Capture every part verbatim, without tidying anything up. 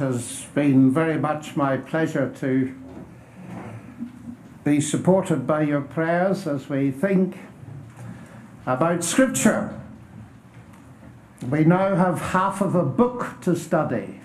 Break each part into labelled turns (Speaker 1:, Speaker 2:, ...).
Speaker 1: has been very much my pleasure to be supported by your prayers as we think about Scripture. We now have half of a book to study.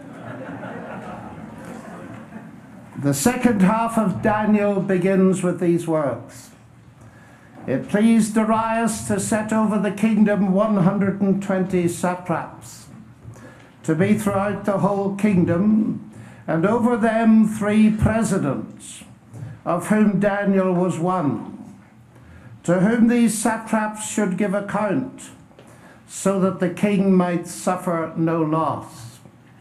Speaker 1: The second half of Daniel begins with these words. It pleased Darius to set over the kingdom one hundred twenty satraps, to be throughout the whole kingdom, and over them three presidents, of whom Daniel was one, to whom these satraps should give account, so that the king might suffer no loss.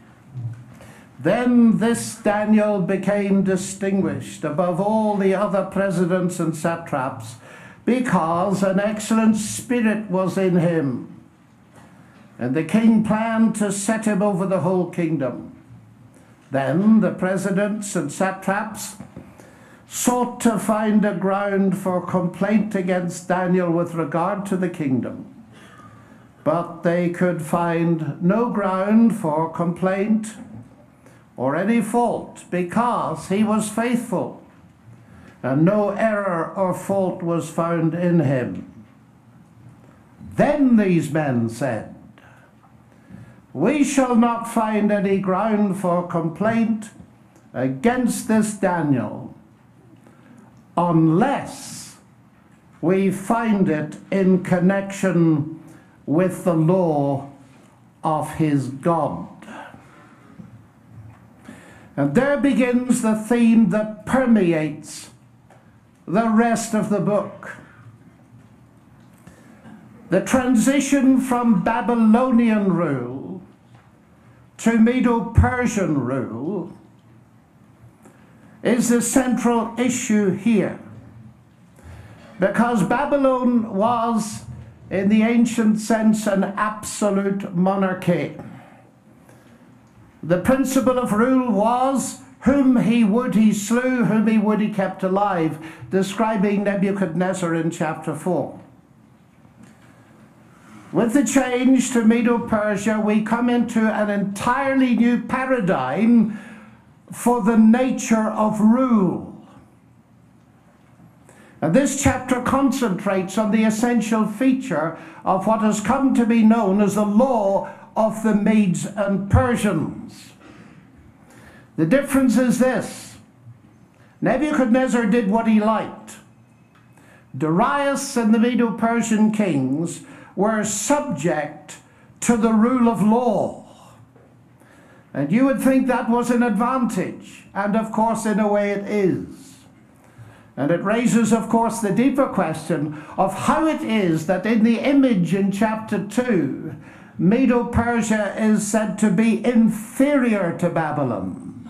Speaker 1: Then this Daniel became distinguished above all the other presidents and satraps, because an excellent spirit was in him, and the king planned to set him over the whole kingdom. Then the presidents and satraps sought to find a ground for complaint against Daniel with regard to the kingdom, but they could find no ground for complaint or any fault, because he was faithful, and no error or fault was found in him. Then these men said, "We shall not find any ground for complaint against this Daniel unless we find it in connection with the law of his God." And there begins the theme that permeates the rest of the book. The transition from Babylonian rule to Medo-Persian rule is the central issue here. Because Babylon was, in the ancient sense, an absolute monarchy. The principle of rule was, whom he would he slew, whom he would he kept alive, describing Nebuchadnezzar in chapter four. With the change to Medo-Persia, we come into an entirely new paradigm for the nature of rule. And this chapter concentrates on the essential feature of what has come to be known as the law of the Medes and Persians. The difference is this: Nebuchadnezzar did what he liked. Darius and the Medo-Persian kings were subject to the rule of law. And you would think that was an advantage, and of course in a way it is. And it raises, of course, the deeper question of how it is that in the image in chapter two, Medo-Persia is said to be inferior to Babylon.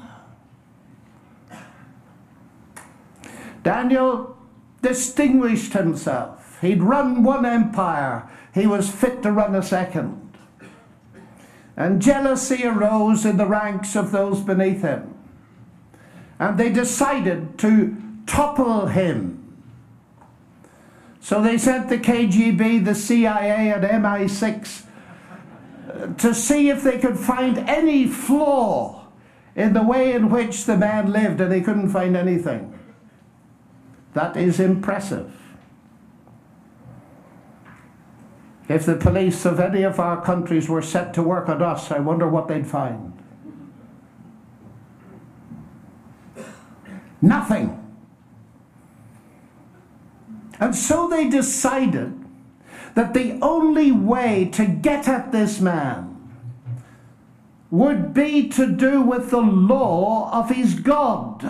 Speaker 1: Daniel distinguished himself. He'd run one empire. He was fit to run a second. And jealousy arose in the ranks of those beneath him. And they decided to topple him. So they sent the K G B, the C I A, and M I six to see if they could find any flaw in the way in which the man lived, and they couldn't find anything. That is impressive. If the police of any of our countries were set to work on us, I wonder what they'd find. Nothing. And so they decided that the only way to get at this man would be to do with the law of his God.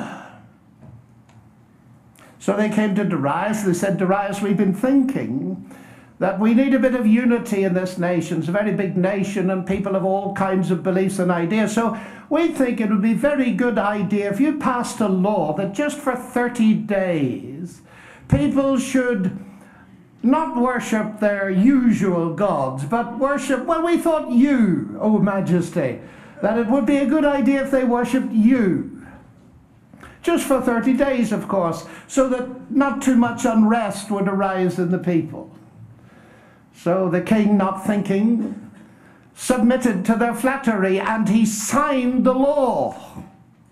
Speaker 1: So they came to Darius. They said, "Darius, we've been thinking that we need a bit of unity in this nation. It's a very big nation and people have all kinds of beliefs and ideas. So we think it would be a very good idea if you passed a law that just for thirty days, people should not worship their usual gods, but worship, well, we thought you, O Majesty, that it would be a good idea if they worshipped you. Just for thirty days, of course, so that not too much unrest would arise in the people." So the king, not thinking, submitted to their flattery, and he signed the law.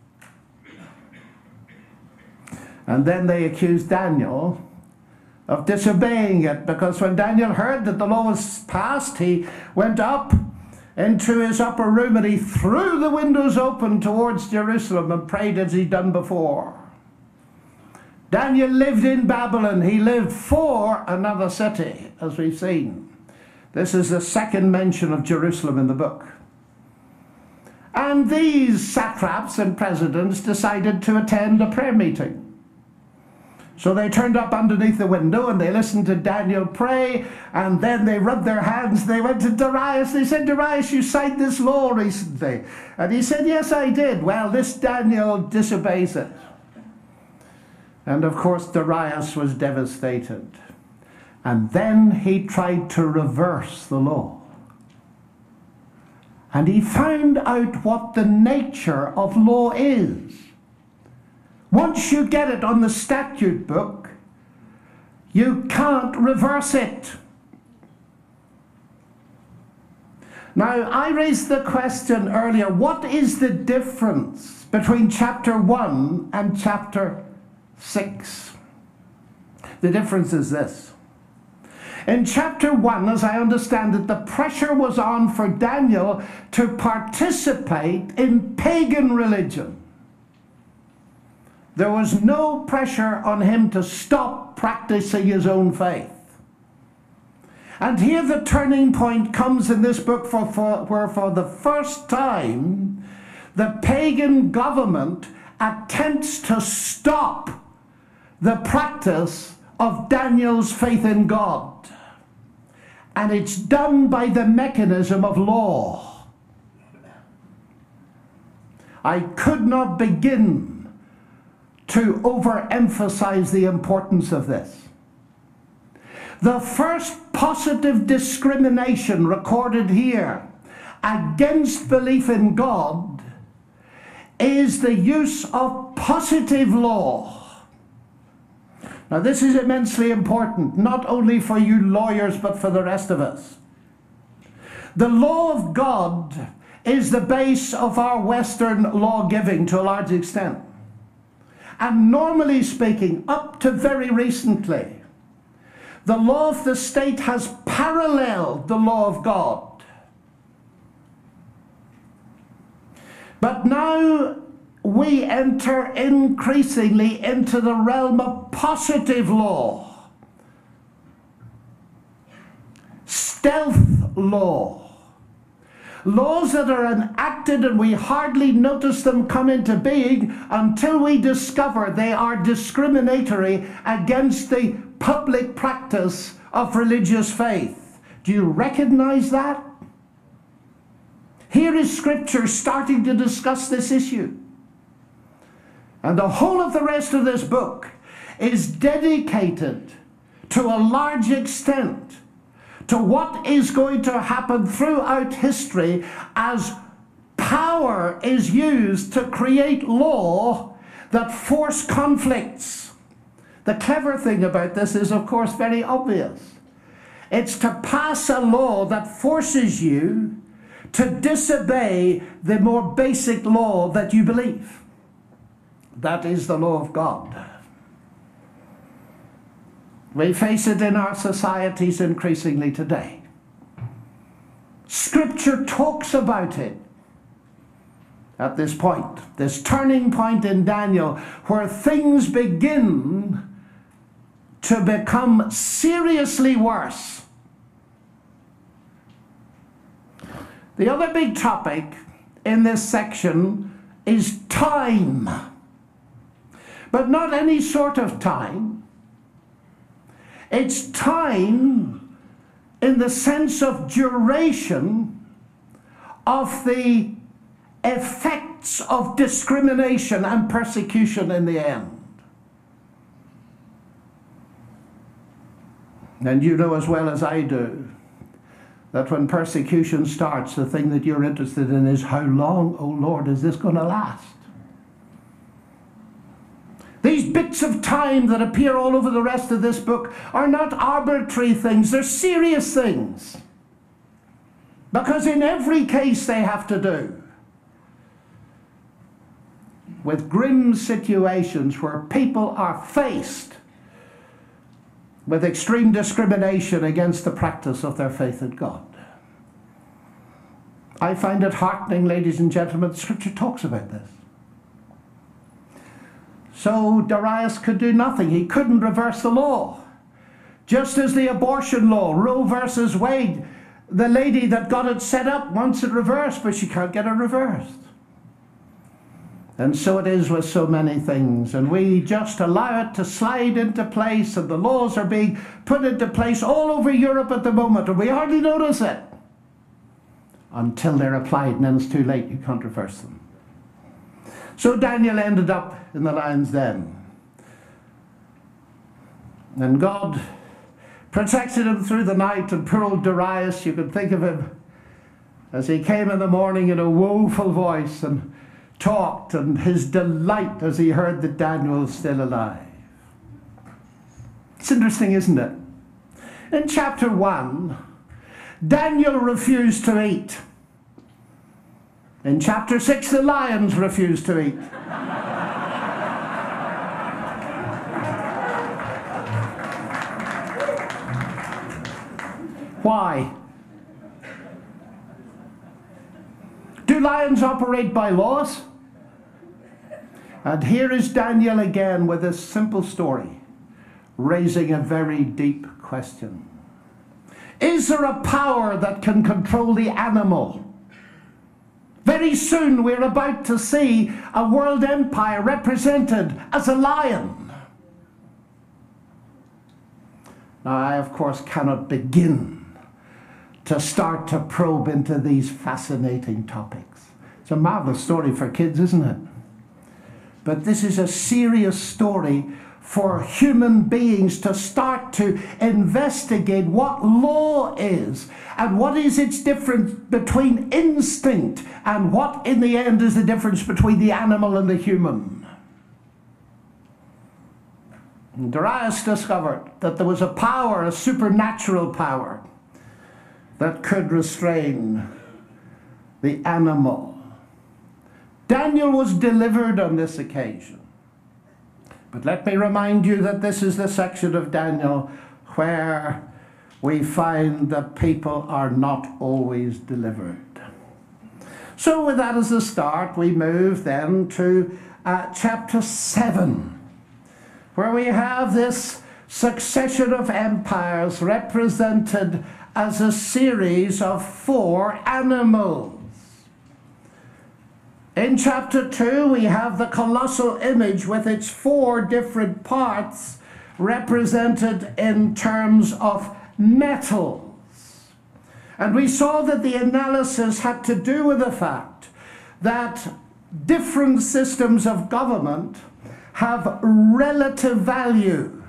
Speaker 1: And then they accused Daniel of disobeying it, because when Daniel heard that the law was passed, he went up into his upper room and he threw the windows open towards Jerusalem and prayed as he'd done before. Daniel lived in Babylon. He lived for another city, as we've seen. This is the second mention of Jerusalem in the book. And these satraps and presidents decided to attend a prayer meeting. So they turned up underneath the window and they listened to Daniel pray, and then they rubbed their hands. They went to Darius. They said, "Darius, you signed this law recently." And he said, "Yes, I did." "Well, this Daniel disobeys it." And of course, Darius was devastated. And then he tried to reverse the law. And he found out what the nature of law is. Once you get it on the statute book, you can't reverse it. Now, I raised the question earlier, what is the difference between chapter one and chapter six? The difference is this. In chapter one, as I understand it, the pressure was on for Daniel to participate in pagan religion. There was no pressure on him to stop practicing his own faith. And here the turning point comes in this book, for, for, where for the first time the pagan government attempts to stop the practice of Daniel's faith in God. And it's done by the mechanism of law. I could not begin to overemphasize the importance of this. The first positive discrimination recorded here against belief in God is the use of positive law. Now, this is immensely important, not only for you lawyers, but for the rest of us. The law of God is the base of our Western law giving to a large extent. And normally speaking, up to very recently, the law of the state has paralleled the law of God. But now we enter increasingly into the realm of positive law, stealth law. Laws that are enacted and we hardly notice them come into being until we discover they are discriminatory against the public practice of religious faith. Do you recognize that? Here is Scripture starting to discuss this issue. And the whole of the rest of this book is dedicated to a large extent to what is going to happen throughout history as power is used to create law that force conflicts. The clever thing about this is, of course, very obvious. It's to pass a law that forces you to disobey the more basic law that you believe. That is the law of God. We face it in our societies increasingly today. Scripture talks about it at this point, this turning point in Daniel, where things begin to become seriously worse. The other big topic in this section is time. But not any sort of time. It's time in the sense of duration of the effects of discrimination and persecution in the end. And you know as well as I do that when persecution starts, the thing that you're interested in is how long, oh Lord, is this going to last? These bits of time that appear all over the rest of this book are not arbitrary things, they're serious things. Because in every case they have to do with grim situations where people are faced with extreme discrimination against the practice of their faith in God. I find it heartening, ladies and gentlemen, Scripture talks about this. So Darius could do nothing. He couldn't reverse the law. Just as the abortion law, Roe versus Wade, the lady that got it set up wants it reversed, but she can't get it reversed. And so it is with so many things. And we just allow it to slide into place, and the laws are being put into place all over Europe at the moment, and we hardly notice it until they're applied, and then it's too late. You can't reverse them. So Daniel ended up in the lion's den. And God protected him through the night, and poor old Darius, you can think of him as he came in the morning in a woeful voice and talked, and his delight as he heard that Daniel was still alive. It's interesting, isn't it? In chapter one, Daniel refused to eat. In chapter six, the lions refused to eat. Why? Do lions operate by laws? And here is Daniel again with this simple story, raising a very deep question. Is there a power that can control the animal? Very soon we're about to see a world empire represented as a lion. Now, I, of course, cannot begin to start to probe into these fascinating topics. It's a marvelous story for kids, isn't it? But this is a serious story for human beings to start to investigate what law is and what is its difference between instinct and what in the end is the difference between the animal and the human. And Darius discovered that there was a power, a supernatural power, that could restrain the animal. Daniel was delivered on this occasion. But let me remind you that this is the section of Daniel where we find that people are not always delivered. So with that as a start, we move then to uh, chapter seven, where we have this succession of empires represented as a series of four animals. In chapter two, we have the colossal image with its four different parts represented in terms of metals. And we saw that the analysis had to do with the fact that different systems of government have relative value.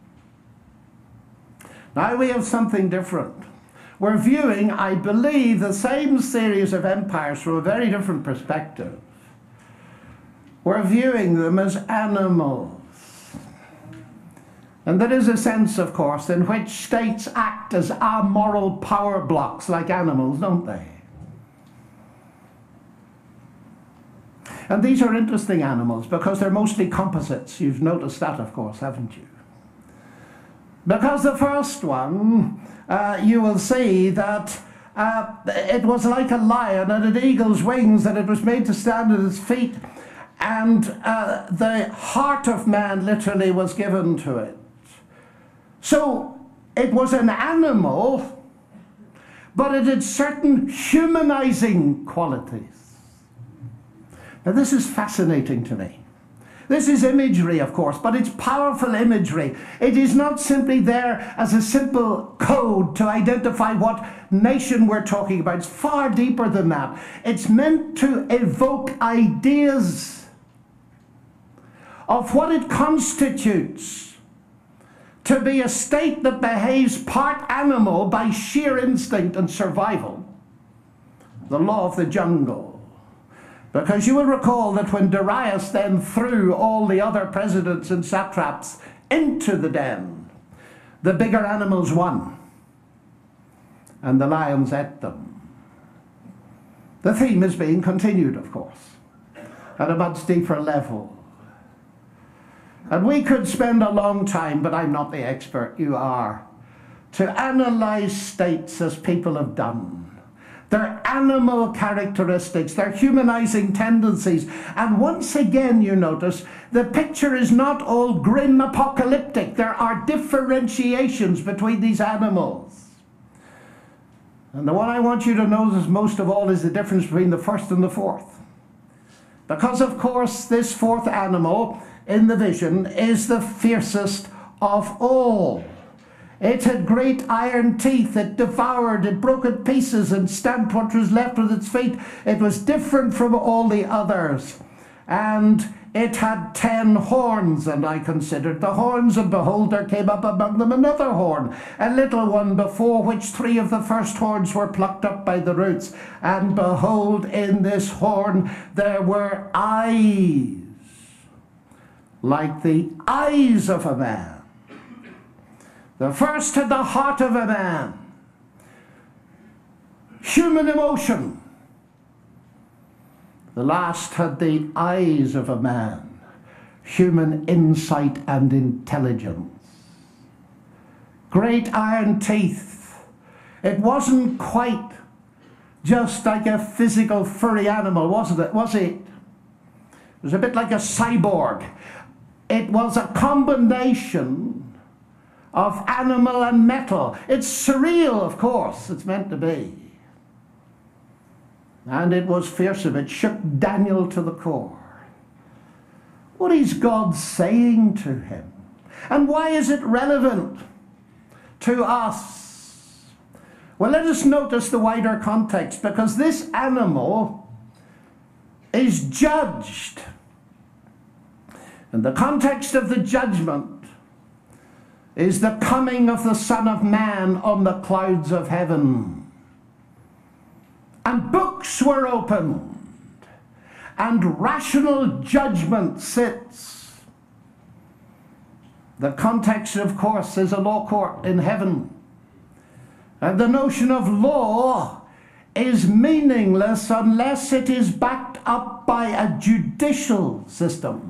Speaker 1: Now we have something different. We're viewing, I believe, the same series of empires from a very different perspective. We're viewing them as animals. And there is a sense, of course, in which states act as amoral power blocks like animals, don't they? And these are interesting animals because they're mostly composites. You've noticed that, of course, haven't you? Because the first one, uh, you will see that uh, it was like a lion and an eagle's wings, that it was made to stand at its feet, and uh, the heart of man literally was given to it. So it was an animal, but it had certain humanizing qualities. Now this is fascinating to me. This is imagery, of course, but it's powerful imagery. It is not simply there as a simple code to identify what nation we're talking about. It's far deeper than that. It's meant to evoke ideas of what it constitutes to be a state that behaves part animal by sheer instinct and survival. The law of the jungle. Because you will recall that when Darius then threw all the other presidents and satraps into the den, the bigger animals won, and the lions ate them. The theme is being continued, of course, at a much deeper level. And we could spend a long time, but I'm not the expert, you are, to analyze states as people have done. Their animal characteristics, their humanizing tendencies. And once again, you notice, the picture is not all grim apocalyptic. There are differentiations between these animals. And the one I want you to notice most of all is the difference between the first and the fourth. Because, of course, this fourth animal in the vision is the fiercest of all. It had great iron teeth. It devoured, it broke in pieces and stamped what was left with its feet. It was different from all the others. And it had ten horns, and I considered the horns, and behold, there came up among them another horn, a little one, before which three of the first horns were plucked up by the roots. And behold, in this horn there were eyes, like the eyes of a man. The first had the heart of a man, human emotion. The last had the eyes of a man, human insight and intelligence. Great iron teeth. It wasn't quite just like a physical furry animal, wasn't it? Was it? It was a bit like a cyborg. It was a combination of animal and metal. It's surreal, of course, it's meant to be. And it was fearsome. It shook Daniel to the core. What is God saying to him? And why is it relevant to us? Well, let us notice the wider context, because this animal is judged. And the context of the judgment is the coming of the Son of Man on the clouds of heaven. And books were opened, and rational judgment sits. The context, of course, is a law court in heaven. And the notion of law is meaningless unless it is backed up by a judicial system.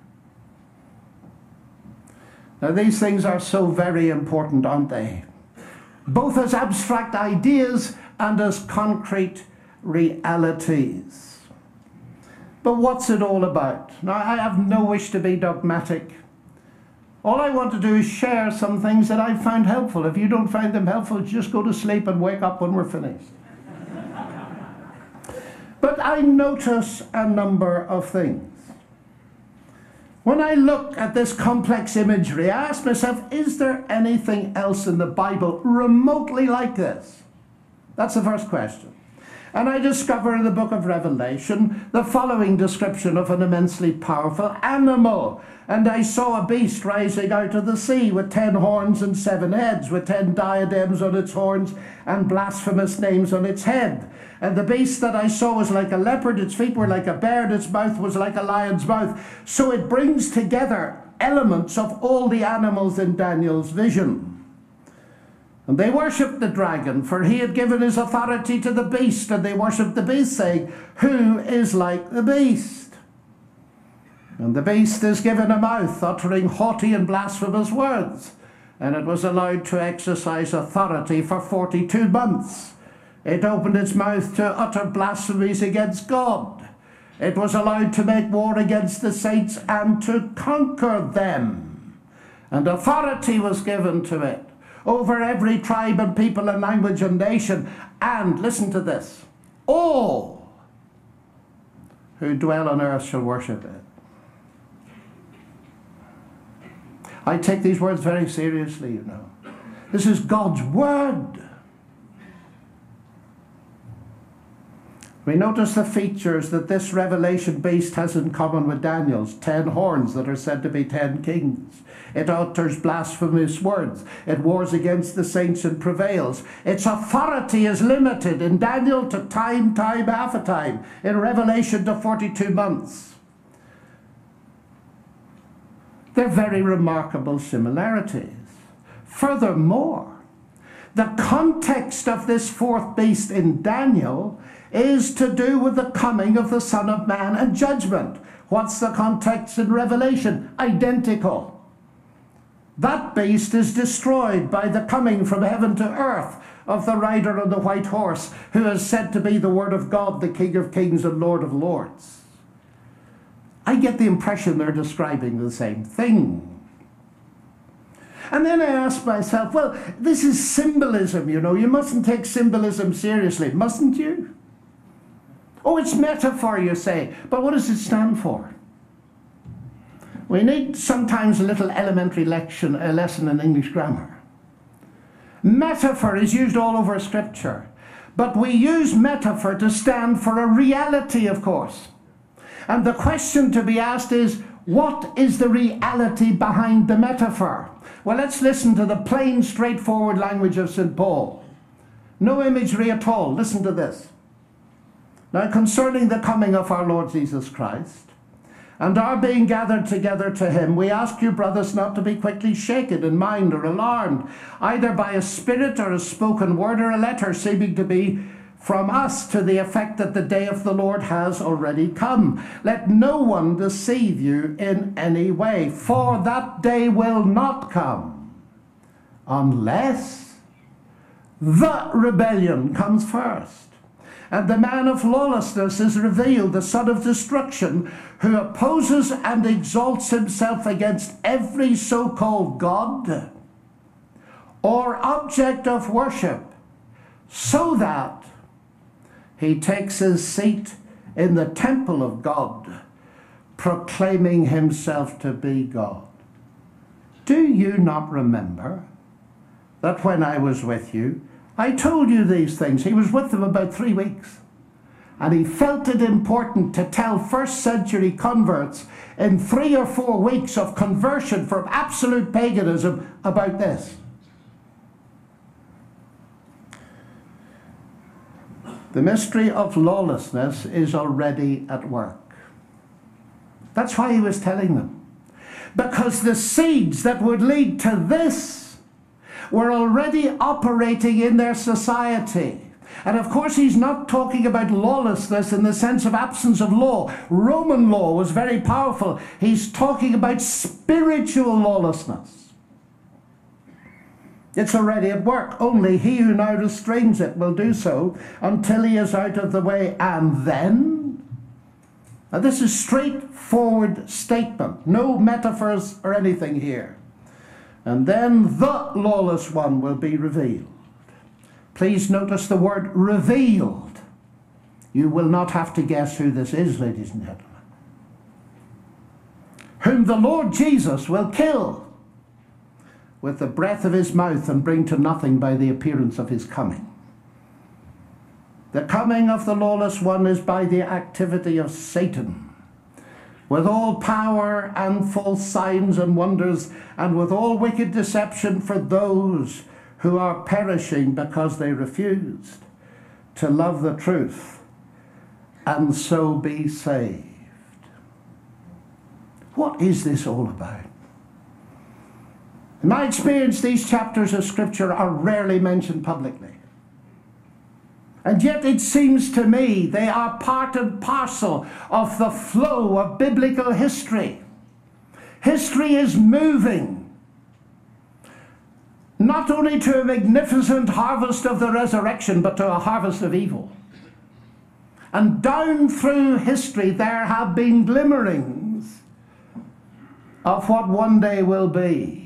Speaker 1: Now, these things are so very important, aren't they? Both as abstract ideas and as concrete realities. But what's it all about? Now, I have no wish to be dogmatic. All I want to do is share some things that I've found helpful. If you don't find them helpful, just go to sleep and wake up when we're finished. But I notice a number of things. When I look at this complex imagery, I ask myself, is there anything else in the Bible remotely like this? That's the first question. And I discover in the book of Revelation the following description of an immensely powerful animal. And I saw a beast rising out of the sea with ten horns and seven heads, with ten diadems on its horns and blasphemous names on its head. And the beast that I saw was like a leopard, its feet were like a bear, and its mouth was like a lion's mouth. So it brings together elements of all the animals in Daniel's vision. And they worshipped the dragon, for he had given his authority to the beast, and they worshipped the beast, saying, "Who is like the beast?" And the beast is given a mouth, uttering haughty and blasphemous words, and it was allowed to exercise authority for forty-two months. It opened its mouth to utter blasphemies against God. It was allowed to make war against the saints and to conquer them. And authority was given to it over every tribe and people and language and nation. And, listen to this, all who dwell on earth shall worship it. I take these words very seriously, you know. This is God's word. We notice the features that this revelation beast has in common with Daniel's. Ten horns that are said to be ten kings. It utters blasphemous words. It wars against the saints and prevails. Its authority is limited in Daniel to time, time, half a time. In Revelation to forty-two months. They're very remarkable similarities. Furthermore, the context of this fourth beast in Daniel is to do with the coming of the Son of Man and judgment. What's the context in Revelation? Identical. That beast is destroyed by the coming from heaven to earth of the rider on the white horse, who is said to be the Word of God, the King of kings and Lord of lords. I get the impression they're describing the same thing. And then I ask myself, well, this is symbolism, you know. You mustn't take symbolism seriously, mustn't you? Oh, it's metaphor, you say. But what does it stand for? We need sometimes a little elementary lection, a lesson in English grammar. Metaphor is used all over Scripture. But we use metaphor to stand for a reality, of course. And the question to be asked is, what is the reality behind the metaphor? Well, let's listen to the plain, straightforward language of Saint Paul. No imagery at all. Listen to this. Now, concerning the coming of our Lord Jesus Christ, and our being gathered together to him, we ask you, brothers, not to be quickly shaken in mind or alarmed, either by a spirit or a spoken word or a letter seeming to be from us, to the effect that the day of the Lord has already come. Let no one deceive you in any way, for that day will not come unless the rebellion comes first, and the man of lawlessness is revealed, the son of destruction, who opposes and exalts himself against every so-called God or object of worship, so that he takes his seat in the temple of God, proclaiming himself to be God. Do you not remember that when I was with you, I told you these things? He was with them about three weeks. And he felt it important to tell first century converts in three or four weeks of conversion from absolute paganism about this. The mystery of lawlessness is already at work. That's why he was telling them. Because the seeds that would lead to this were already operating in their society. And of course, he's not talking about lawlessness in the sense of absence of law. Roman law was very powerful. He's talking about spiritual lawlessness. It's already at work. Only he who now restrains it will do so until he is out of the way. And then, now this is straightforward statement. No metaphors or anything here. And then the lawless one will be revealed. Please notice the word revealed. You will not have to guess who this is, ladies and gentlemen. Whom the Lord Jesus will kill with the breath of his mouth and bring to nothing by the appearance of his coming. The coming of the lawless one is by the activity of Satan, with all power and false signs and wonders, and with all wicked deception for those who are perishing because they refused to love the truth and so be saved. What is this all about? In my experience, these chapters of Scripture are rarely mentioned publicly. And yet it seems to me they are part and parcel of the flow of biblical history. History is moving, not only to a magnificent harvest of the resurrection, but to a harvest of evil. And down through history there have been glimmerings of what one day will be.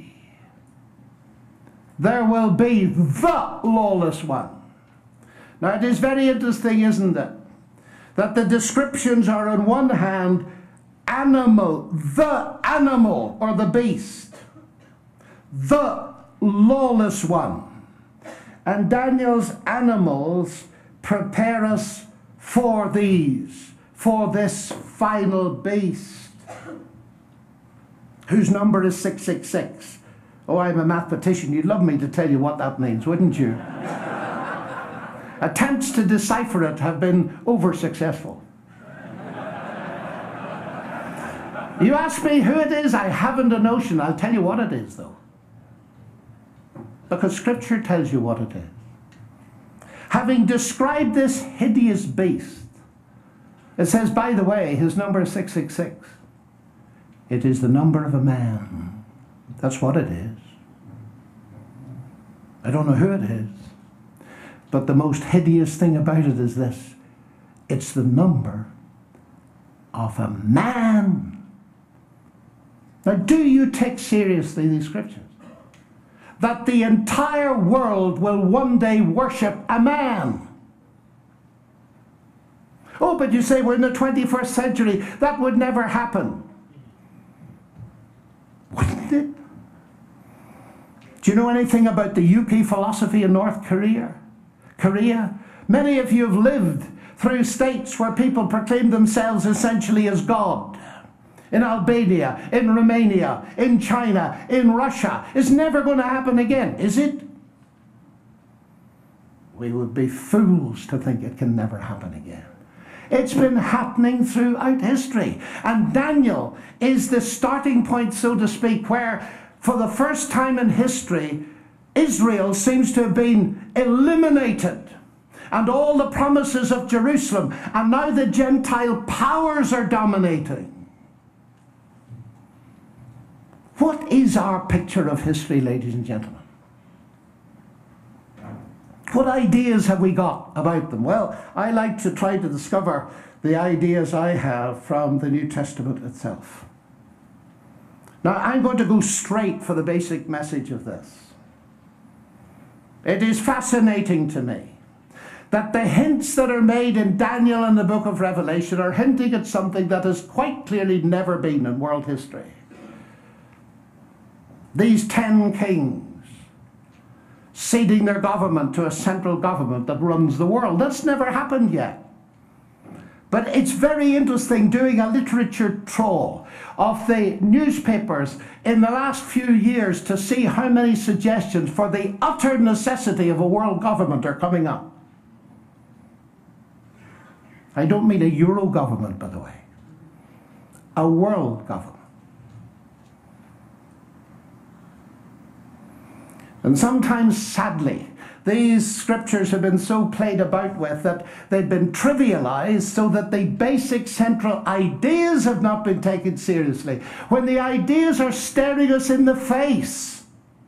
Speaker 1: There will be the lawless one. Now it is very interesting, isn't it, that the descriptions are on one hand animal, the animal or the beast, the lawless one. And Daniel's animals prepare us for these, for this final beast, whose number is six six six. Oh, I'm a mathematician. You'd love me to tell you what that means, wouldn't you? Attempts to decipher it have been over-successful. You ask me who it is, I haven't a notion. I'll tell you what it is, though. because Scripture tells you what it is. Having described this hideous beast, it says, by the way, his number is six six six. It is the number of a man. That's what it is. I don't know who it is. But the most hideous thing about it is this. It's the number of a man. Now, do you take seriously these scriptures? That the entire world will one day worship a man. Oh, but you say we're in the twenty-first century. That would never happen. Wouldn't it? Do you know anything about the Yuki philosophy in North Korea? Korea? Many of you have lived through states where people proclaim themselves essentially as God. In Albania, in Romania, in China, in Russia. It's never going to happen again, is it? We would be fools to think it can never happen again. It's been happening throughout history. And Daniel is the starting point, so to speak, where for the first time in history, Israel seems to have been eliminated. And all the promises of Jerusalem. And now the Gentile powers are dominating. What is our picture of history, ladies and gentlemen? What ideas have we got about them? Well, I like to try to discover the ideas I have from the New Testament itself. Now, I'm going to go straight for the basic message of this. It is fascinating to me that the hints that are made in Daniel and the book of Revelation are hinting at something that has quite clearly never been in world history. These ten kings ceding their government to a central government that runs the world. That's never happened yet. But it's very interesting doing a literature trawl of the newspapers in the last few years to see how many suggestions for the utter necessity of a world government are coming up. I don't mean a Euro government, by the way. A world government. And sometimes, sadly, these scriptures have been so played about with that they've been trivialized so that the basic central ideas have not been taken seriously. When the ideas are staring us in the face.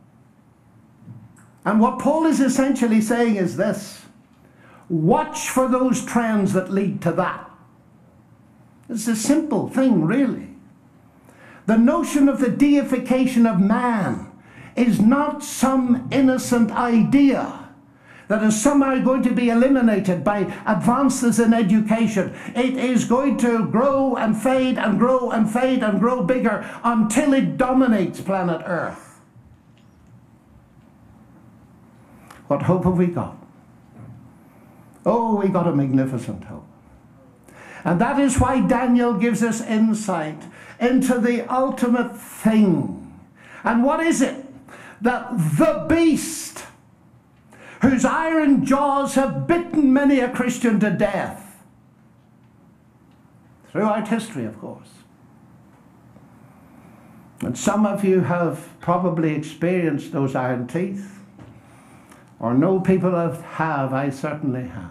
Speaker 1: And what Paul is essentially saying is this. Watch for those trends that lead to that. It's a simple thing, really. The notion of the deification of man is not some innocent idea that is somehow going to be eliminated by advances in education. It is going to grow and fade and grow and fade and grow bigger until it dominates planet Earth. What hope have we got? Oh, we got a magnificent hope. And that is why Daniel gives us insight into the ultimate thing. And what is it? That the beast, whose iron jaws have bitten many a Christian to death, throughout history, of course. And some of you have probably experienced those iron teeth, or know people that have. I certainly have.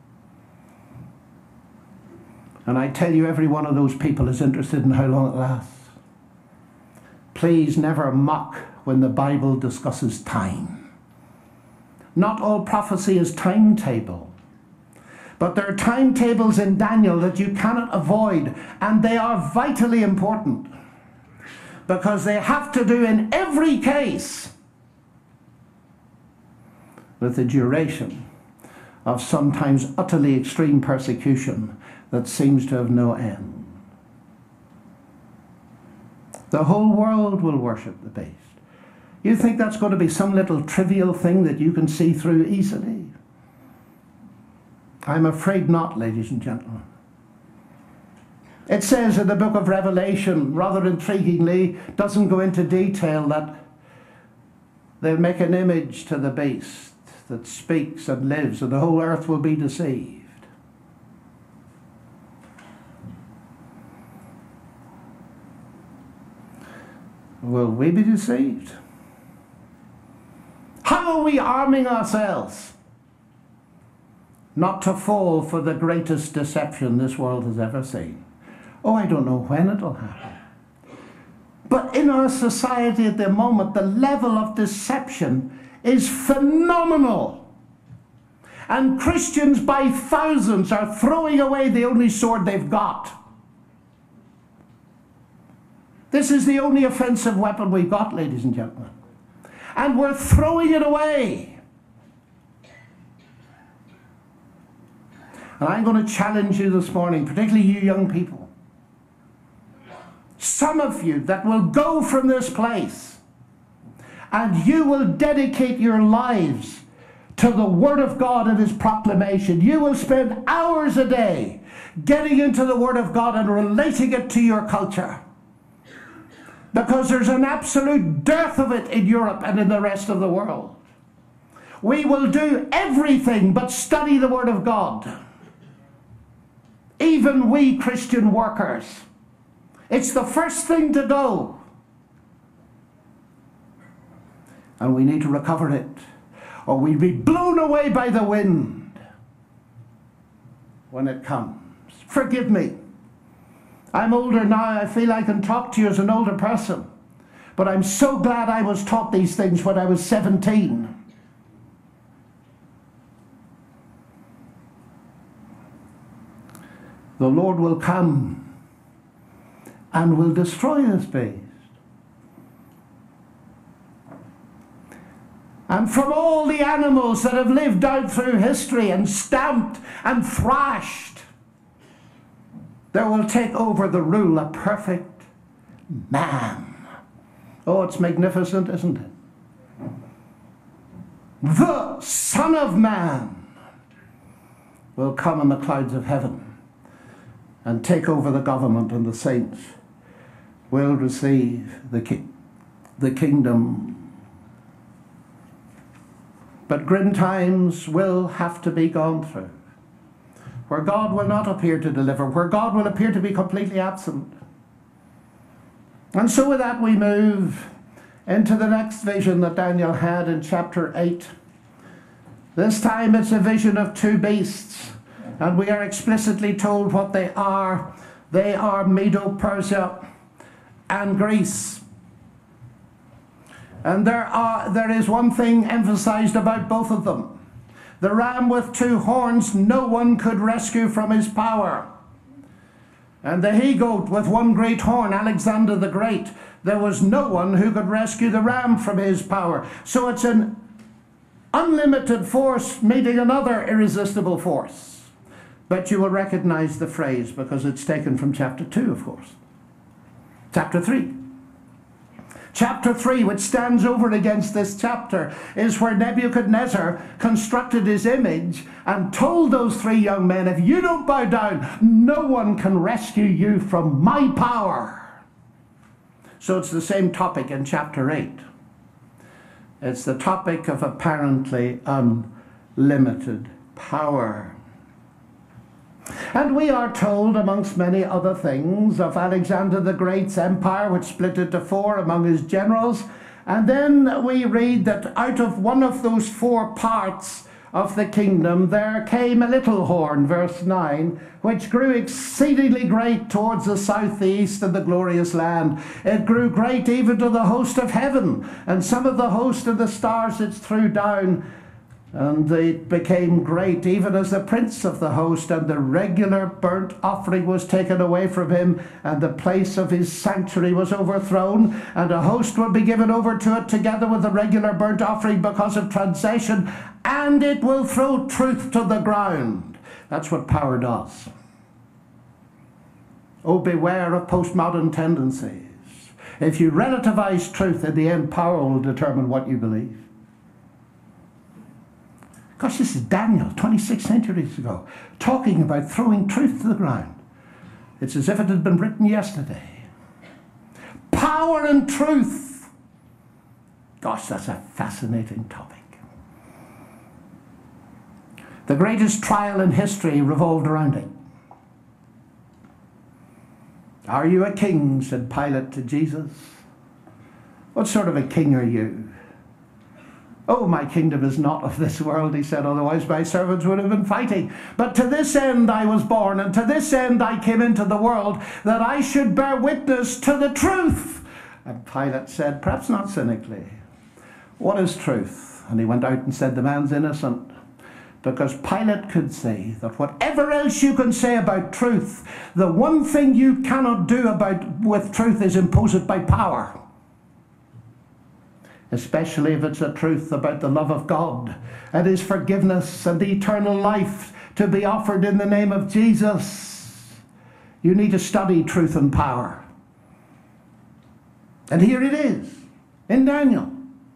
Speaker 1: And I tell you, every one of those people is interested in how long it lasts. Please never mock when the Bible discusses time. Not all prophecy is timetable. But there are timetables in Daniel that you cannot avoid, and they are vitally important. Because they have to do in every case with the duration of sometimes utterly extreme persecution that seems to have no end. The whole world will worship the beast. You think that's going to be some little trivial thing that you can see through easily? I'm afraid not, ladies and gentlemen. It says in the book of Revelation, rather intriguingly, doesn't go into detail, that they'll make an image to the beast that speaks and lives, and the whole earth will be deceived. Will we be deceived? How How are we arming ourselves not to fall for the greatest deception this world has ever seen? Oh, I don't know when it'll happen. But in our society at the moment, the level of deception is phenomenal. And Christians by thousands are throwing away the only sword they've got. This is the only offensive weapon we've got, ladies and gentlemen. And we're throwing it away. And I'm going to challenge you this morning, particularly you young people. Some of you that will go from this place and you will dedicate your lives to the Word of God and His proclamation. You will spend hours a day getting into the Word of God and relating it to your culture. Because there's an absolute dearth of it in Europe and in the rest of the world. We will do everything but study the Word of God. Even we Christian workers. It's the first thing to go. And we need to recover it, or we'll be blown away by the wind when it comes. Forgive me. I'm older now. I feel I can talk to you as an older person. But I'm so glad I was taught these things when I was seventeen. The Lord will come and will destroy this beast. And from all the animals that have lived out through history and stamped and thrashed, there will take over the rule a perfect man. Oh, it's magnificent, isn't it? The Son of Man will come in the clouds of heaven and take over the government, and the saints will receive the, ki- the kingdom. But grim times will have to be gone through, where God will not appear to deliver, where God will appear to be completely absent. And so with that we move into the next vision that Daniel had in chapter eight. This time it's a vision of two beasts, and we are explicitly told what they are. They are Medo-Persia and Greece. And there are there is one thing emphasized about both of them. The ram with two horns, no one could rescue from his power. And the he-goat with one great horn, Alexander the Great, there was no one who could rescue the ram from his power. So it's an unlimited force meeting another irresistible force. But you will recognize the phrase because it's taken from chapter two, of course. Chapter three. Chapter three, which stands over against this chapter, is where Nebuchadnezzar constructed his image and told those three young men, if you don't bow down, no one can rescue you from my power. So it's the same topic in chapter eight. It's the topic of apparently unlimited power. And we are told, amongst many other things, of Alexander the Great's empire, which split into four among his generals. And then we read that out of one of those four parts of the kingdom, there came a little horn, verse nine, which grew exceedingly great towards the south, the east, and the glorious land. It grew great even to the host of heaven, and some of the host of the stars it threw down. And it became great, even as the prince of the host, and the regular burnt offering was taken away from him, and the place of his sanctuary was overthrown, and a host will be given over to it together with the regular burnt offering because of transgression, and it will throw truth to the ground. That's what power does. Oh, beware of postmodern tendencies. If you relativize truth, in the end, power will determine what you believe. Gosh, this is Daniel, twenty-six centuries ago, talking about throwing truth to the ground. It's as if it had been written yesterday. Power and truth. Gosh, that's a fascinating topic. The greatest trial in history revolved around it. Are you a king? Said Pilate to Jesus. What sort of a king are you? Oh, my kingdom is not of this world, he said, otherwise my servants would have been fighting. But to this end I was born, and to this end I came into the world, that I should bear witness to the truth. And Pilate said, perhaps not cynically, what is truth? And he went out and said, the man's innocent. Because Pilate could say that whatever else you can say about truth, the one thing you cannot do about with truth is impose it by power. Especially if it's a truth about the love of God and his forgiveness and eternal life to be offered in the name of Jesus. You need to study truth and power. And here it is in Daniel.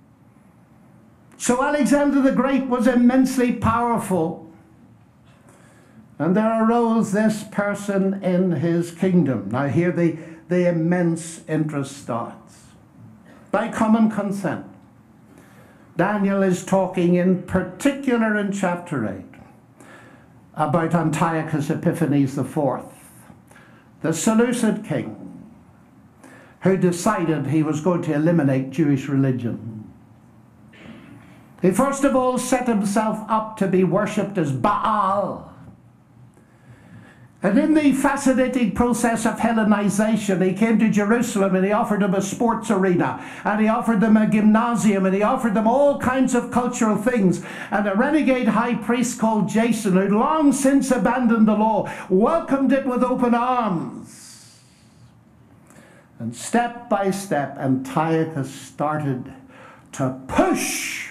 Speaker 1: So Alexander the Great was immensely powerful. And there arose this person in his kingdom. Now here the, the immense interest starts. By common consent, Daniel is talking in particular in chapter eight about Antiochus Epiphanes the fourth, the Seleucid king, who decided he was going to eliminate Jewish religion. He first of all set himself up to be worshipped as Baal. And in the fascinating process of Hellenization, he came to Jerusalem and he offered them a sports arena, and he offered them a gymnasium, and he offered them all kinds of cultural things. And a renegade high priest called Jason, who'd long since abandoned the law, welcomed it with open arms. And step by step, Antiochus started to push.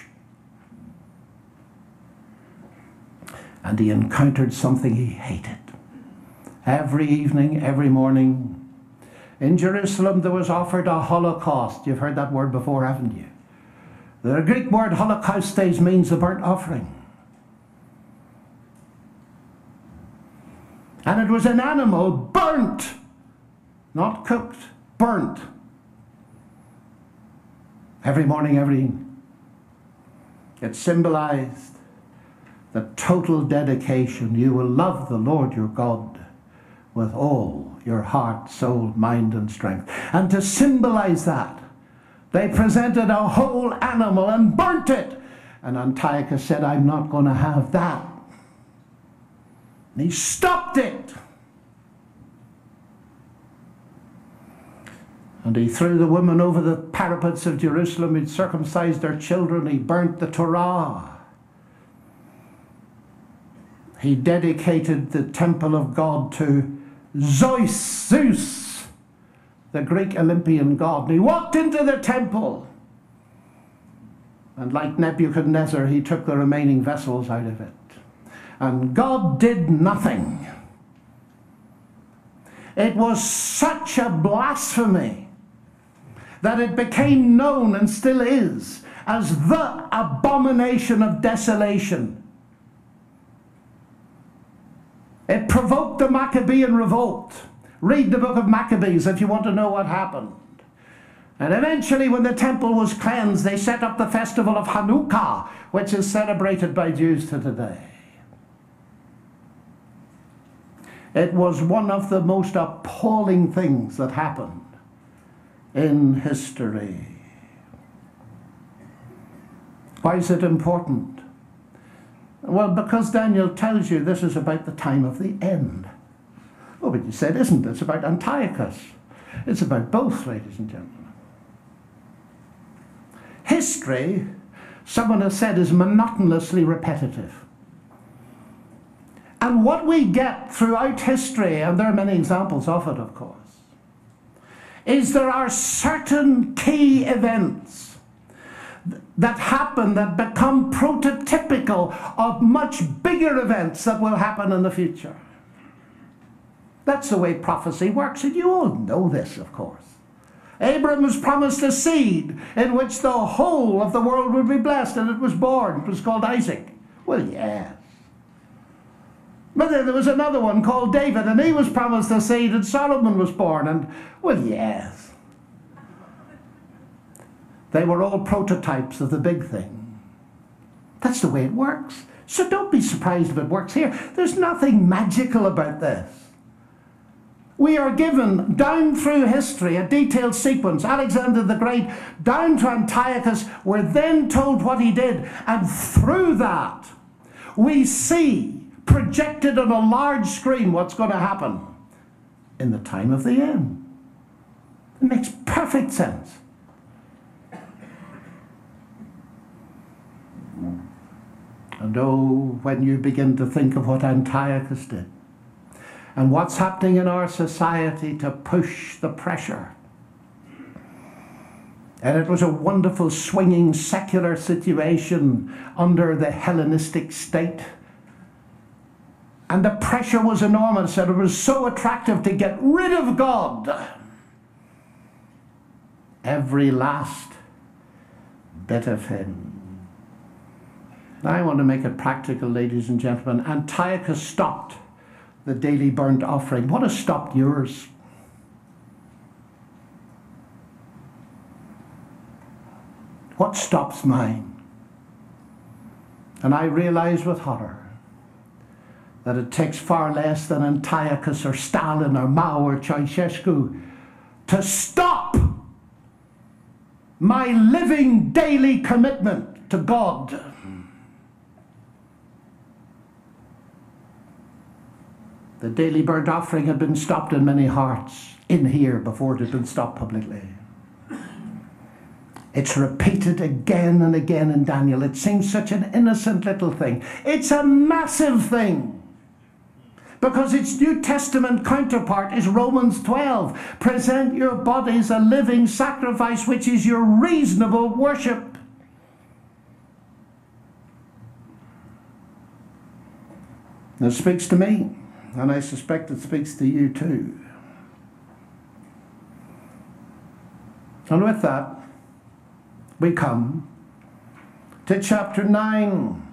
Speaker 1: And he encountered something he hated. Every evening, every morning, in Jerusalem there was offered a holocaust. You've heard that word before, haven't you? The Greek word holocaustes means a burnt offering. And it was an animal burnt, not cooked, burnt. Every morning, every evening. It symbolized the total dedication. You will love the Lord your God with all your heart, soul, mind, and strength. And to symbolize that, they presented a whole animal and burnt it. And Antiochus said, I'm not going to have that. And he stopped it. And he threw the women over the parapets of Jerusalem. He'd circumcised their children. He burnt the Torah. He dedicated the temple of God to Zeus, Zeus, the Greek Olympian god. And he walked into the temple. And like Nebuchadnezzar, he took the remaining vessels out of it. And God did nothing. It was such a blasphemy that it became known, and still is, as the abomination of desolation. It provoked the Maccabean revolt. Read the book of Maccabees if you want to know what happened. And eventually, when the temple was cleansed, they set up the festival of Hanukkah, which is celebrated by Jews to today. It was one of the most appalling things that happened in history. Why is it important? Well, because Daniel tells you this is about the time of the end. Oh, but you said, isn't it? It's about Antiochus. It's about both, ladies and gentlemen. History, someone has said, is monotonously repetitive. And what we get throughout history, and there are many examples of it, of course, is there are certain key events that happen that become prototypical of much bigger events that will happen in the future. That's the way prophecy works, and you all know this, of course. Abraham was promised a seed in which the whole of the world would be blessed, and it was born. It was called Isaac. Well, yes. But then there was another one called David, and he was promised a seed, and Solomon was born, and, well, yes. They were all prototypes of the big thing. That's the way it works. So don't be surprised if it works here. There's nothing magical about this. We are given, down through history, a detailed sequence. Alexander the Great, down to Antiochus, we're then told what he did. And through that, we see, projected on a large screen, what's going to happen in the time of the end. It makes perfect sense. And oh, when you begin to think of what Antiochus did, and what's happening in our society to push the pressure. And it was a wonderful swinging secular situation under the Hellenistic state. And the pressure was enormous, and it was so attractive to get rid of God. Every last bit of him. Now I want to make it practical, ladies and gentlemen. Antiochus stopped the daily burnt offering. What has stopped yours? What stops mine? And I realize with horror that it takes far less than Antiochus or Stalin or Mao or Ceausescu to stop my living daily commitment to God. The daily burnt offering had been stopped in many hearts in here before it had been stopped publicly. It's repeated again and again in Daniel. It seems such an innocent little thing. It's a massive thing. Because its New Testament counterpart is Romans twelve. Present your bodies a living sacrifice, which is your reasonable worship. It speaks to me. And I suspect it speaks to you too. And with that, we come to chapter nine.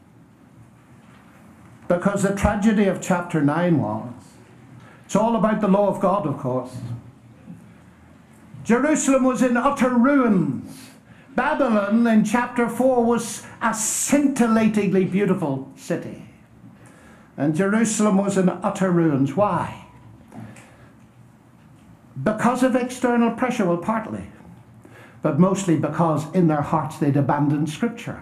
Speaker 1: Because the tragedy of chapter nine was, it's all about the law of God, of course. Jerusalem was in utter ruins. Babylon in chapter four was a scintillatingly beautiful city. And Jerusalem was in utter ruins. Why? Because of external pressure, well, partly. But mostly because in their hearts they'd abandoned Scripture.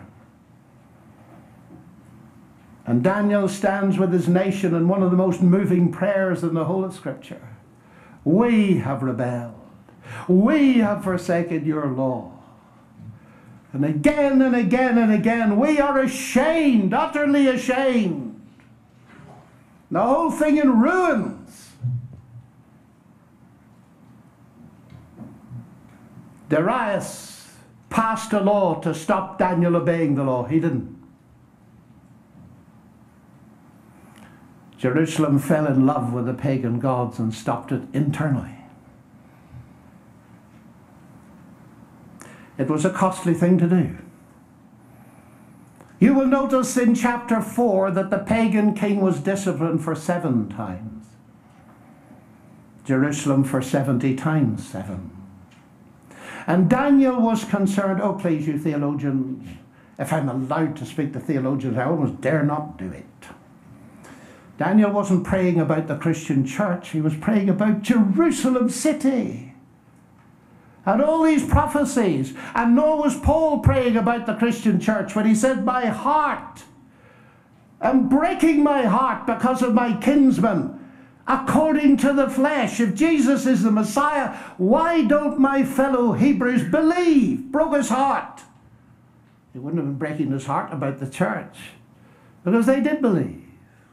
Speaker 1: And Daniel stands with his nation in one of the most moving prayers in the whole of Scripture. We have rebelled. We have forsaken your law. And again and again and again, we are ashamed, utterly ashamed. The whole thing in ruins. Darius passed a law to stop Daniel obeying the law. He didn't. Jerusalem fell in love with the pagan gods and stopped it internally. It was a costly thing to do. You will notice in chapter four that the pagan king was disciplined for seven times. Jerusalem for seventy times seven. And Daniel was concerned, oh please you theologians, if I'm allowed to speak to theologians, I almost dare not do it. Daniel wasn't praying about the Christian church, he was praying about Jerusalem city. And all these prophecies. And nor was Paul praying about the Christian church when he said, my heart, I'm breaking my heart because of my kinsmen, according to the flesh. If Jesus is the Messiah, why don't my fellow Hebrews believe? Broke his heart. He wouldn't have been breaking his heart about the church, because they did believe.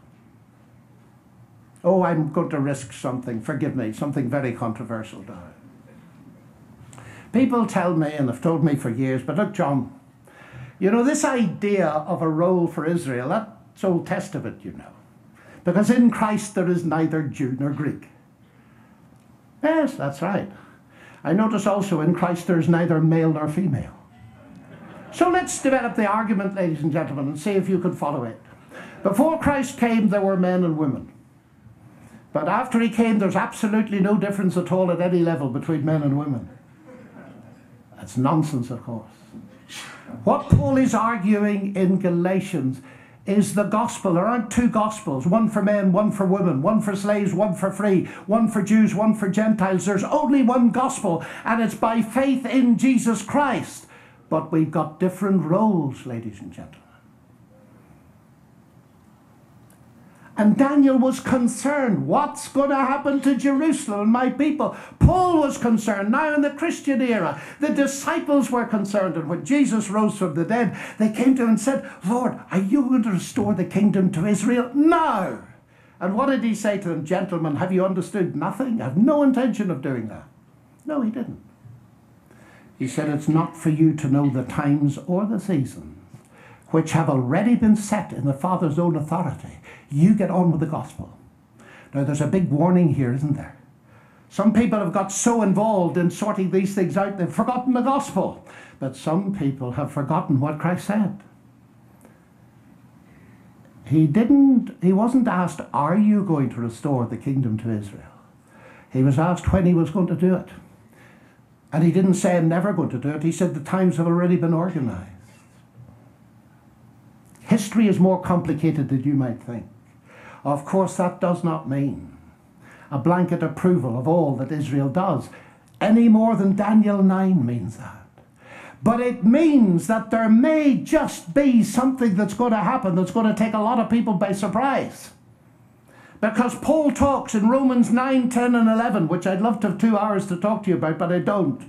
Speaker 1: Oh, I'm going to risk something, forgive me, something very controversial now. People tell me, and have told me for years, but look, John, you know, this idea of a role for Israel, that's Old Testament, you know. Because in Christ there is neither Jew nor Greek. Yes, that's right. I notice also in Christ there is neither male nor female. So let's develop the argument, ladies and gentlemen, and see if you can follow it. Before Christ came, there were men and women. But after he came, there's absolutely no difference at all at any level between men and women. That's nonsense, of course. What Paul is arguing in Galatians is the gospel. There aren't two gospels, one for men, one for women, one for slaves, one for free, one for Jews, one for Gentiles. There's only one gospel, and it's by faith in Jesus Christ. But we've got different roles, ladies and gentlemen. And Daniel was concerned, what's going to happen to Jerusalem and my people? Paul was concerned. Now in the Christian era, the disciples were concerned. And when Jesus rose from the dead, they came to him and said, Lord, are you going to restore the kingdom to Israel? No. And what did he say to them? Gentlemen, have you understood nothing? I have no intention of doing that. No, he didn't. He said, it's not for you to know the times or the seasons, which have already been set in the Father's own authority. You get on with the gospel. Now, there's a big warning here, isn't there? Some people have got so involved in sorting these things out, they've forgotten the gospel. But some people have forgotten what Christ said. He didn't, he wasn't asked, are you going to restore the kingdom to Israel? He was asked when he was going to do it. And he didn't say, I'm never going to do it. He said, the times have already been organized. History is more complicated than you might think. Of course, that does not mean a blanket approval of all that Israel does, any more than Daniel nine means that. But it means that there may just be something that's going to happen that's going to take a lot of people by surprise. Because Paul talks in Romans nine, ten and eleven, which I'd love to have two hours to talk to you about, but I don't.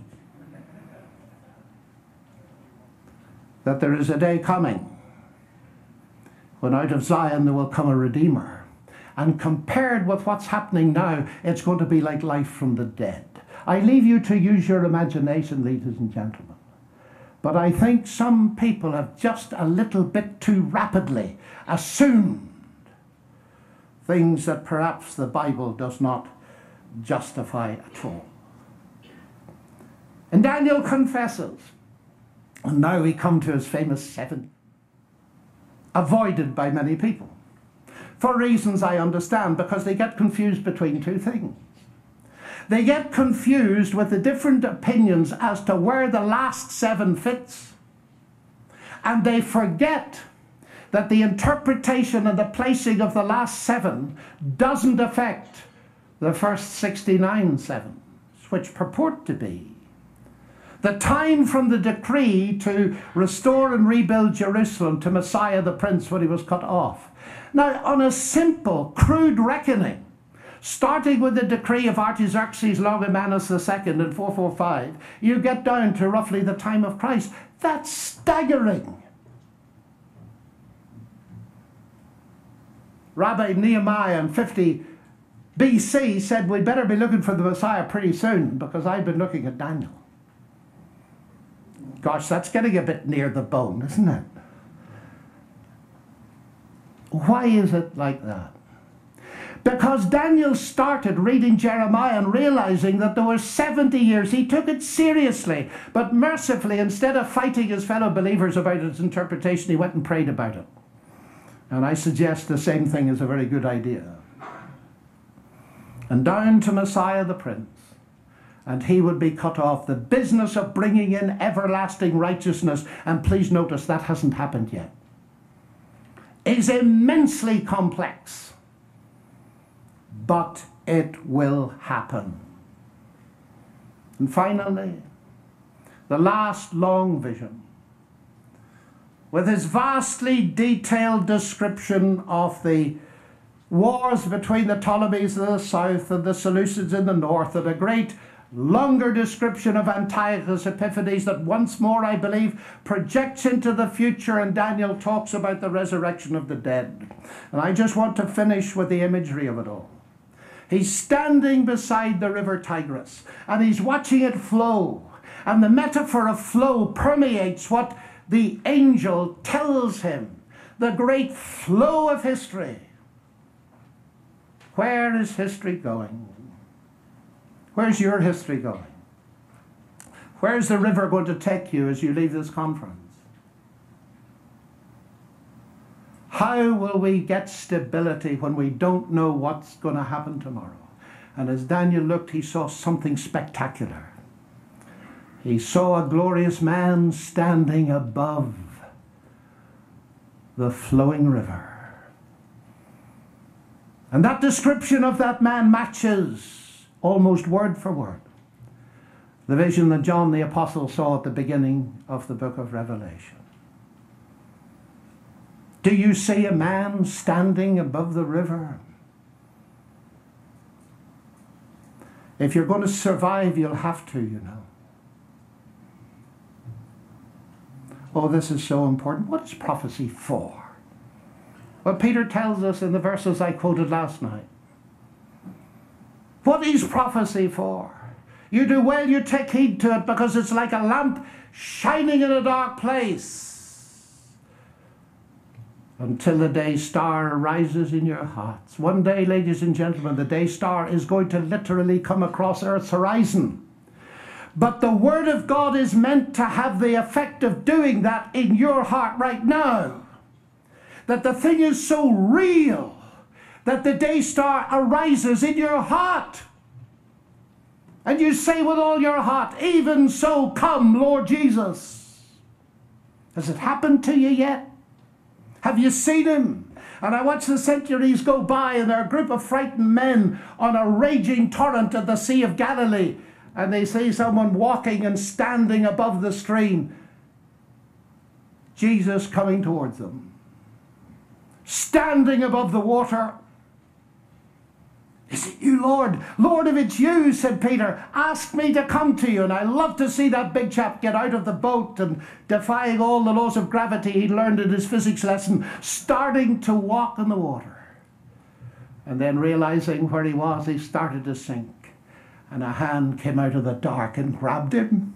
Speaker 1: That there is a day coming when out of Zion there will come a Redeemer. And compared with what's happening now, it's going to be like life from the dead. I leave you to use your imagination, ladies and gentlemen. But I think some people have just a little bit too rapidly assumed things that perhaps the Bible does not justify at all. And Daniel confesses. And now we come to his famous seven, avoided by many people. For reasons I understand, because they get confused between two things. They get confused with the different opinions as to where the last seven fits. And they forget that the interpretation and the placing of the last seven doesn't affect the first sixty-nine sevens, which purport to be the time from the decree to restore and rebuild Jerusalem to Messiah the Prince when he was cut off. Now, on a simple, crude reckoning, starting with the decree of Artaxerxes Longimanus the Second in four forty-five, you get down to roughly the time of Christ. That's staggering. Rabbi Nehemiah in fifty B C said we'd better be looking for the Messiah pretty soon, because I've been looking at Daniel. Gosh, that's getting a bit near the bone, isn't it? Why is it like that? Because Daniel started reading Jeremiah and realizing that there were seventy years. He took it seriously, but mercifully, instead of fighting his fellow believers about its interpretation, he went and prayed about it. And I suggest the same thing is a very good idea. And down to Messiah the Prince, and he would be cut off. The business of bringing in everlasting righteousness, and please notice that hasn't happened yet, is immensely complex. But it will happen. And finally, the last long vision, with his vastly detailed description of the wars between the Ptolemies in the south and the Seleucids in the north, and a great longer description of Antiochus Epiphanes that once more, I believe, projects into the future, and Daniel talks about the resurrection of the dead. And I just want to finish with the imagery of it all. He's standing beside the river Tigris, and he's watching it flow. And the metaphor of flow permeates what the angel tells him, the great flow of history. Where is history going? Where's your history going? Where's the river going to take you as you leave this conference? How will we get stability when we don't know what's going to happen tomorrow? And as Daniel looked, he saw something spectacular. He saw a glorious man standing above the flowing river. And that description of that man matches almost word for word the vision that John the Apostle saw at the beginning of the book of Revelation. Do you see a man standing above the river? If you're going to survive, you'll have to, you know. Oh, this is so important. What is prophecy for? Well, Peter tells us in the verses I quoted last night. What is prophecy for? You do well you take heed to it, because it's like a lamp shining in a dark place until the day star rises in your hearts. One day, ladies and gentlemen, the day star is going to literally come across Earth's horizon. But the Word of God is meant to have the effect of doing that in your heart right now. That the thing is so real that the day star arises in your heart. And you say with all your heart, even so come, Lord Jesus. Has it happened to you yet? Have you seen him? And I watch the centuries go by, and there are a group of frightened men on a raging torrent at the Sea of Galilee. And they see someone walking and standing above the stream. Jesus coming towards them. Standing above the water. Is it you, Lord? Lord, if it's you, said Peter, ask me to come to you. And I love to see that big chap get out of the boat and, defying all the laws of gravity he learned in his physics lesson, starting to walk in the water. And then realizing where he was, he started to sink. And a hand came out of the dark and grabbed him.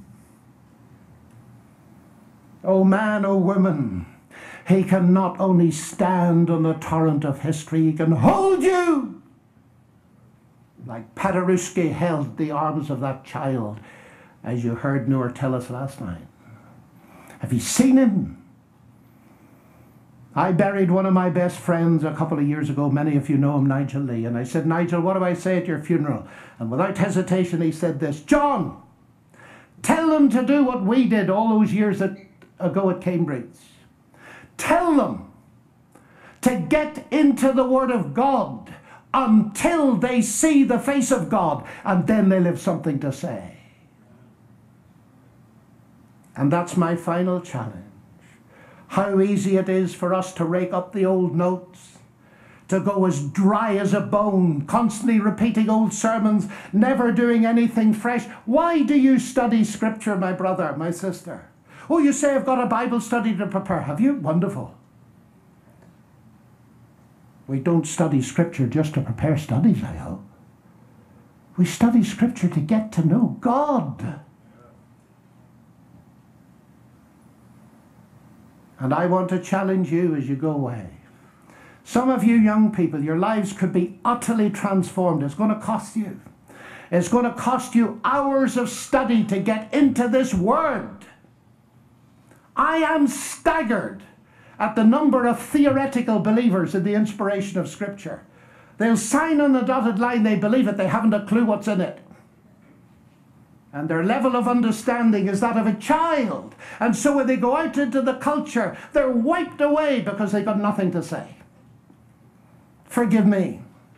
Speaker 1: Oh man, oh woman, he can not only stand on the torrent of history, he can hold you. Like Paderewski held the arms of that child, as you heard Noor tell us last night. Have you seen him? I buried one of my best friends a couple of years ago. Many of you know him, Nigel Lee. And I said, Nigel, what do I say at your funeral? And without hesitation, he said this, John, tell them to do what we did all those years ago at Cambridge. Tell them to get into the Word of God until they see the face of God, and then they'll have something to say. And that's my final challenge. How easy it is for us to rake up the old notes, to go as dry as a bone, constantly repeating old sermons, never doing anything fresh. Why do you study Scripture, my brother, my sister? Oh, you say, I've got a Bible study to prepare. Have you? Wonderful. We don't study Scripture just to prepare studies, I hope. We study Scripture to get to know God. And I want to challenge you as you go away. Some of you young people, your lives could be utterly transformed. It's going to cost you. It's going to cost you hours of study to get into this Word. I am staggered at the number of theoretical believers in the inspiration of Scripture. They'll sign on the dotted line, they believe it, they haven't a clue what's in it. And their level of understanding is that of a child. And so when they go out into the culture, they're wiped away because they've got nothing to say. Forgive me.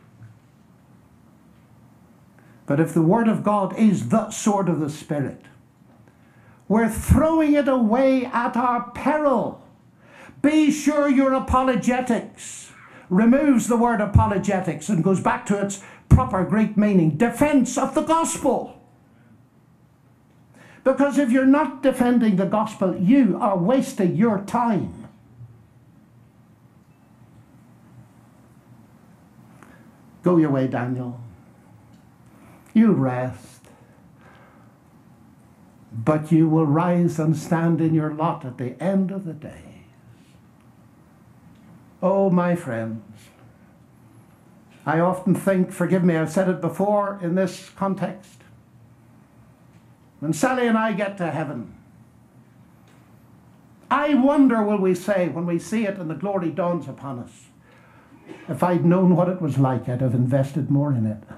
Speaker 1: But if the Word of God is the sword of the Spirit, we're throwing it away at our peril. Be sure your apologetics removes the word apologetics and goes back to its proper Greek meaning, defense of the gospel. Because if you're not defending the gospel, you are wasting your time. Go your way, Daniel. You rest. But you will rise and stand in your lot at the end of the day. Oh, my friends, I often think, forgive me, I've said it before in this context, when Sally and I get to heaven, I wonder will we say, when we see it and the glory dawns upon us, if I'd known what it was like, I'd have invested more in it.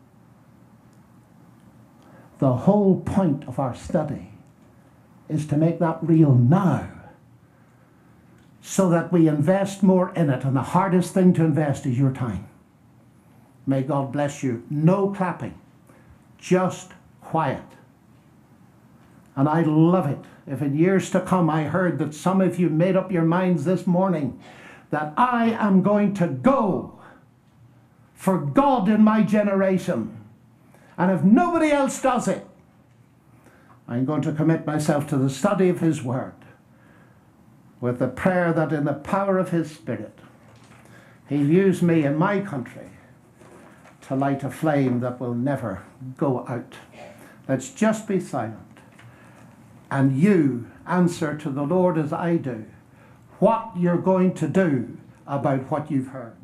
Speaker 1: The whole point of our study is to make that real now, so that we invest more in it. And the hardest thing to invest is your time. May God bless you. No clapping, just quiet. And I love it. If in years to come I heard that some of you made up your minds this morning that I am going to go for God in my generation, and if nobody else does it, I'm going to commit myself to the study of His Word with the prayer that in the power of His Spirit He'll use me in my country to light a flame that will never go out. Let's just be silent. And you answer to the Lord as I do what you're going to do about what you've heard.